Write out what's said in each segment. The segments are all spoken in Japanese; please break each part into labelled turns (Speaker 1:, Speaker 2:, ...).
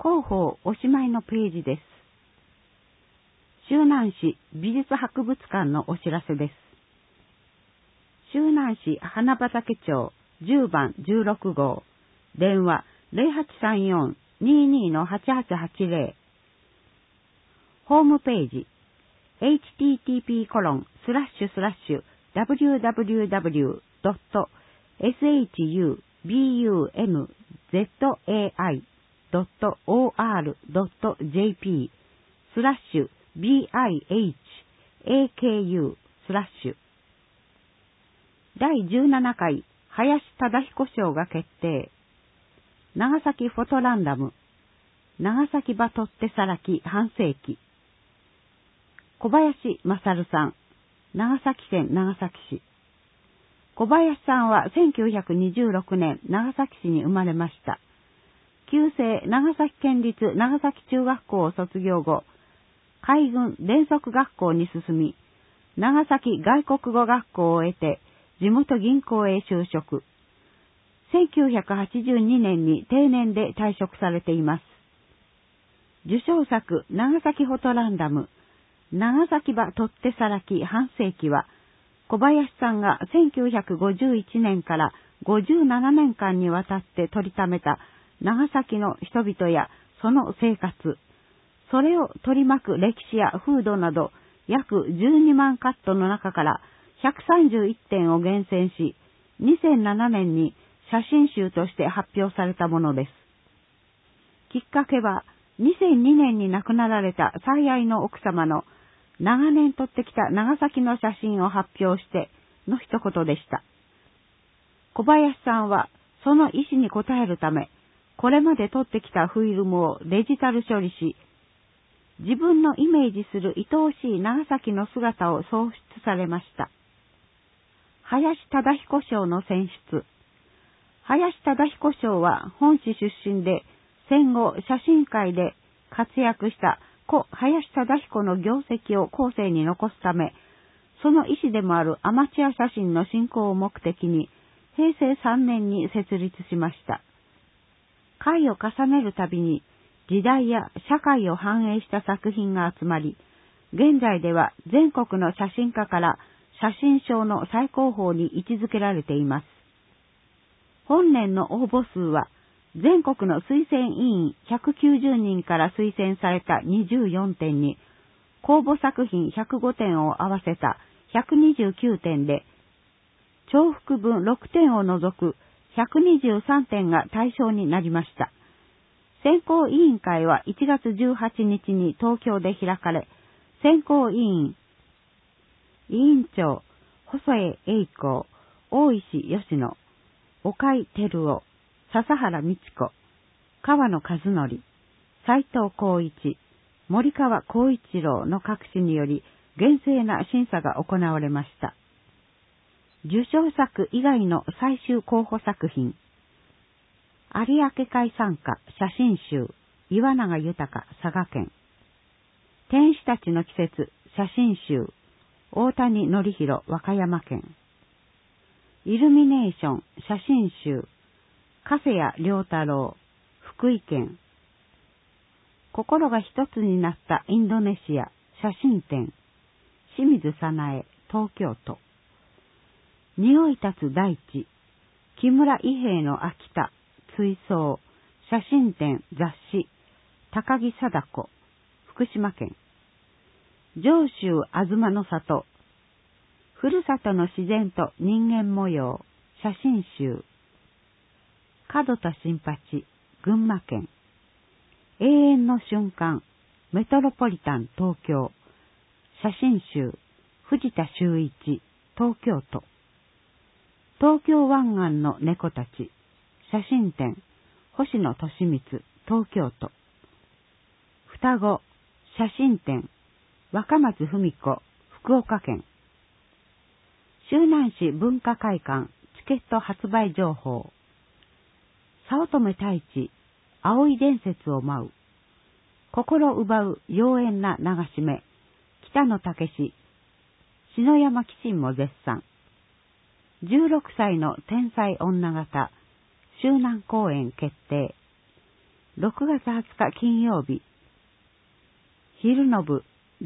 Speaker 1: 広報おしまいのページです。周南市美術博物館のお知らせです。周南市花畑町10番16号、電話 0834-22-8880、ホームページ http://www.sahbunzai.org.jp/BIHAKU/ 第17回林忠彦賞が決定。長崎フォトランダム長崎場取ってさらき半世紀、小林勝さん、長崎県長崎市。小林さんは1926年長崎市に生まれました。旧制長崎県立長崎中学校を卒業後、海軍連属学校に進み、長崎外国語学校を得て地元銀行へ就職。1982年に定年で退職されています。受賞作長崎フォトランダム長崎場取ってさらき半世紀は、小林さんが1951年から57年間にわたって撮りためた長崎の人々やその生活、それを取り巻く歴史や風土など約12万カットの中から131点を厳選し、2007年に写真集として発表されたものです。きっかけは2002年に亡くなられた最愛の奥様の長年撮ってきた長崎の写真を発表しての一言でした。小林さんはその意思に応えるため、これまで撮ってきたフィルムをデジタル処理し、自分のイメージする愛おしい長崎の姿を創出されました。林忠彦賞の選出。林忠彦賞は本市出身で、戦後写真界で活躍した故林忠彦の業績を後世に残すため、その意思でもあるアマチュア写真の振興を目的に、平成3年に設立しました。回を重ねるたびに時代や社会を反映した作品が集まり、現在では全国の写真家から写真賞の最高峰に位置づけられています。本年の応募数は、全国の推薦委員190人から推薦された24点に、公募作品105点を合わせた129点で、重複分6点を除く123点が対象になりました。選考委員会は1月18日に東京で開かれ、選考委員、委員長、細江栄光、大石吉野、岡井照夫、笹原美智子、川野和則、斉藤光一、森川光一郎の各紙により厳正な審査が行われました。受賞作以外の最終候補作品、有明海参加写真集、岩永豊佐賀県、天使たちの季節写真集、大谷典弘和歌山県、イルミネーション写真集、加瀬谷良太郎福井県、心が一つになったインドネシア写真展、清水早苗東京都、匂い立つ大地、木村伊兵衛の秋田追想写真展雑誌、高木貞子福島県、上州あずまの里、ふるさとの自然と人間模様写真集、門田新八群馬県、永遠の瞬間メトロポリタン東京写真集、藤田修一東京都、東京湾岸の猫たち写真展、星野俊光東京都、双子写真展、若松文子福岡県、周南市文化会館チケット発売情報、早乙女太一葵伝説を舞う、心奪う妖艶な流し目北野武篠山紀信も絶賛、16歳の天才女型周南公演決定、 6月20日金曜日、昼の部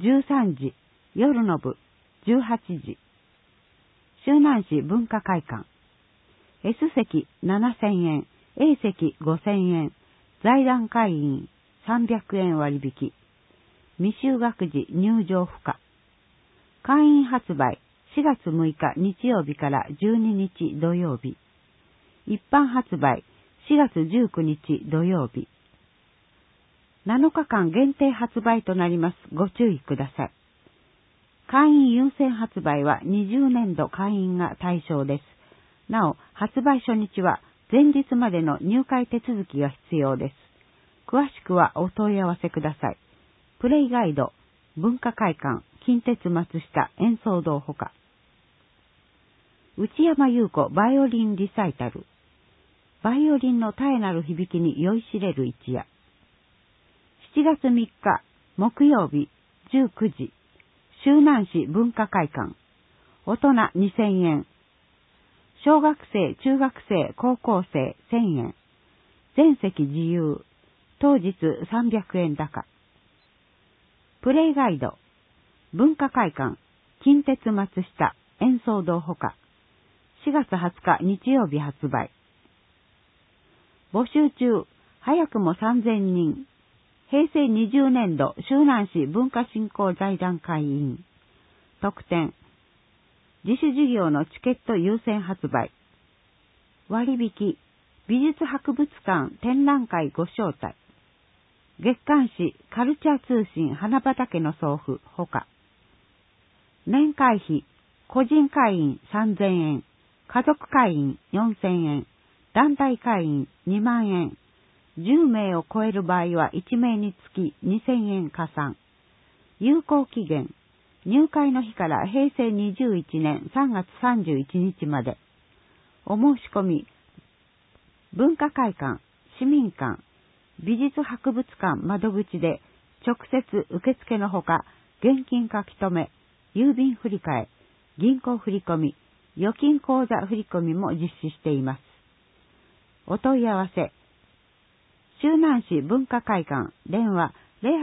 Speaker 1: 13時、夜の部18時。周南市文化会館。S 席7000円、A 席5000円、財団会員300円割引。未就学時入場不可。会員発売4月6日日曜日から12日土曜日。一般発売4月19日土曜日。7日間限定発売となります。ご注意ください。会員優先発売は20年度会員が対象です。なお、発売初日は前日までの入会手続きが必要です。詳しくはお問い合わせください。プレイガイド、文化会館、近鉄松下演奏堂ほか。内山優子バイオリンリサイタル。バイオリンの絶えなる響きに酔いしれる一夜。7月3日木曜日19時、周南市文化会館。大人2000円。小学生、中学生、高校生1000円。全席自由。当日300円高。プレイガイド。文化会館。近鉄松下演奏堂ほか。4月20日日曜日発売。募集中。早くも3000人。平成20年度周南市文化振興財団会員。特典。自主事業のチケット優先発売。割引。美術博物館展覧会ご招待。月刊誌カルチャー通信花畑の送付ほか。年会費。個人会員3000円。家族会員4000円。団体会員2万円。10名を超える場合は1名につき2000円加算。有効期限。入会の日から平成21年3月31日まで。お申し込み。文化会館、市民館、美術博物館窓口で直接受付のほか、現金書き留め、郵便振替、銀行振込、預金口座振込も実施しています。お問い合わせ。周南市文化会館、電話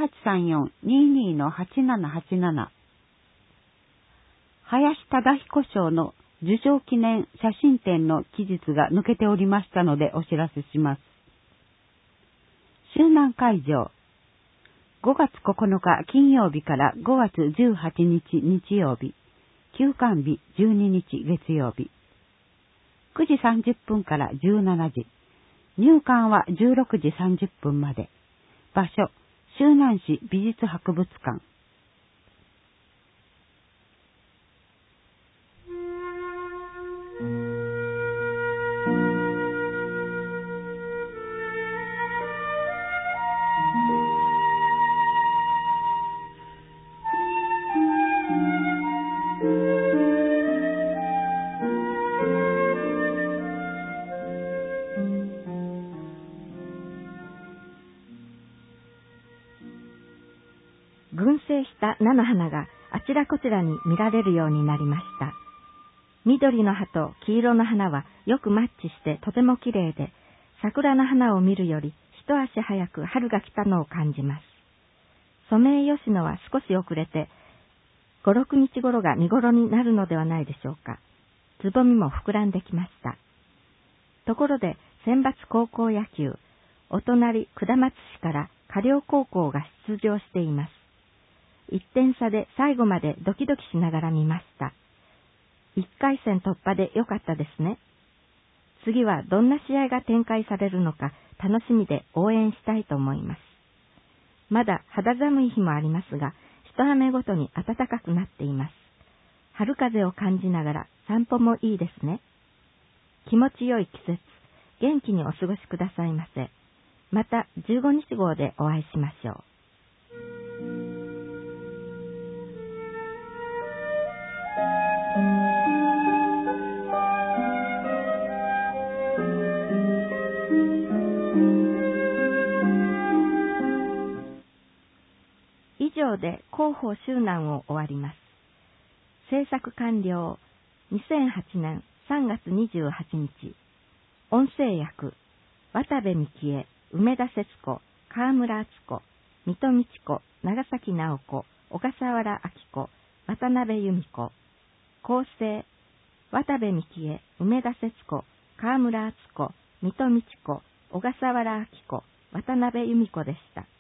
Speaker 1: 0834-22-8787。林忠彦賞の受賞記念写真展の期日が抜けておりましたのでお知らせします。周南会場。5月9日金曜日から5月18日日曜日。休館日12日月曜日。9時30分から17時。入館は16時30分まで。場所、周南市美術博物館。
Speaker 2: 群生した菜の花があちらこちらに見られるようになりました。緑の葉と黄色の花はよくマッチしてとても綺麗で、桜の花を見るより一足早く春が来たのを感じます。ソメイヨシノは少し遅れて、5、6日頃が見頃になるのではないでしょうか。つぼみも膨らんできました。ところで選抜高校野球、お隣下松市から加陵高校が出場しています。1点差で最後までドキドキしながら見ました。1回戦突破でよかったですね。次はどんな試合が展開されるのか楽しみで応援したいと思います。まだ肌寒い日もありますが、一雨ごとに暖かくなっています。春風を感じながら散歩もいいですね。気持ちよい季節、元気にお過ごしくださいませ。また15日号でお会いしましょう。以上で広報周南を終わります。制作完了。2008年3月28日。音声役渡部幹恵。 梅田節子、川村敦子、水戸美智子、長崎直子、小笠原明子、渡辺由美子。構成、渡部美希恵、梅田節子、川村敦子、水戸美智子、小笠原明子、渡辺由美子でした。